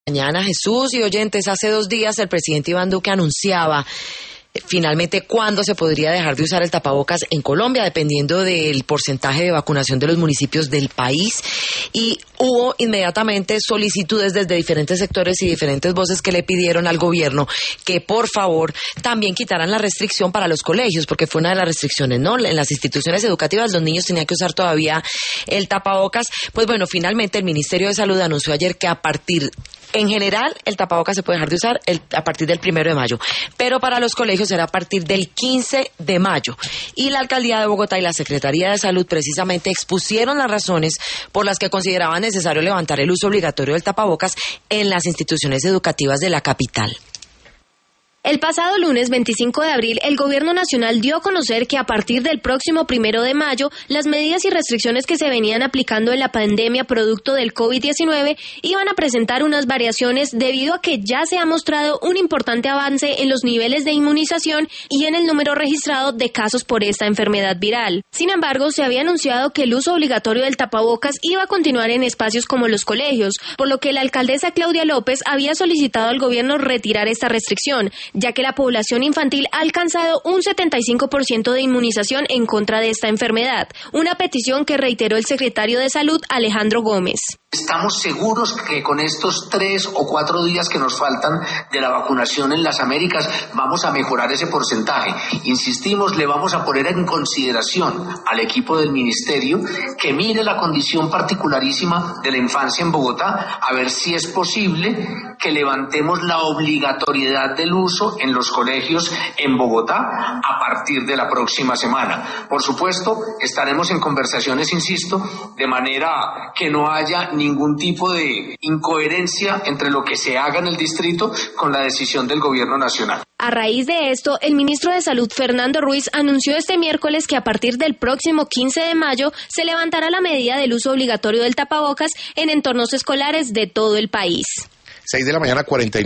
Mañana, Jesús y oyentes, hace 2 días el presidente Iván Duque anunciaba finalmente cuándo se podría dejar de usar el tapabocas en Colombia, dependiendo del porcentaje de vacunación de los municipios del país, y hubo inmediatamente solicitudes desde diferentes sectores y diferentes voces que le pidieron al gobierno que por favor también quitaran la restricción para los colegios, porque fue una de las restricciones, ¿no? En las instituciones educativas los niños tenían que usar todavía el tapabocas. Pues bueno, finalmente el Ministerio de Salud anunció ayer que en general, el tapabocas se puede dejar de usar a partir del 1 de mayo, pero para los colegios será a partir del 15 de mayo. Y la Alcaldía de Bogotá y la Secretaría de Salud precisamente expusieron las razones por las que consideraban necesario levantar el uso obligatorio del tapabocas en las instituciones educativas de la capital. El pasado lunes 25 de abril, el Gobierno Nacional dio a conocer que a partir del próximo 1 de mayo, las medidas y restricciones que se venían aplicando en la pandemia producto del COVID-19 iban a presentar unas variaciones debido a que ya se ha mostrado un importante avance en los niveles de inmunización y en el número registrado de casos por esta enfermedad viral. Sin embargo, se había anunciado que el uso obligatorio del tapabocas iba a continuar en espacios como los colegios, por lo que la alcaldesa Claudia López había solicitado al gobierno retirar esta restricción, ya que la población infantil ha alcanzado un 75% de inmunización en contra de esta enfermedad, una petición que reiteró el secretario de Salud, Alejandro Gómez. Estamos seguros que con estos 3 o 4 días que nos faltan de la vacunación en las Américas vamos a mejorar ese porcentaje. Insistimos, le vamos a poner en consideración al equipo del ministerio que mire la condición particularísima de la infancia en Bogotá, a ver si es posible que levantemos la obligatoriedad del uso en los colegios en Bogotá a partir de la próxima semana. Por supuesto, estaremos en conversaciones, insisto, de manera que no haya ningún tipo de incoherencia entre lo que se haga en el distrito con la decisión del gobierno nacional. A raíz de esto, el ministro de Salud, Fernando Ruiz, anunció este miércoles que a partir del próximo 15 de mayo se levantará la medida del uso obligatorio del tapabocas en entornos escolares de todo el país. 6 de la mañana, 49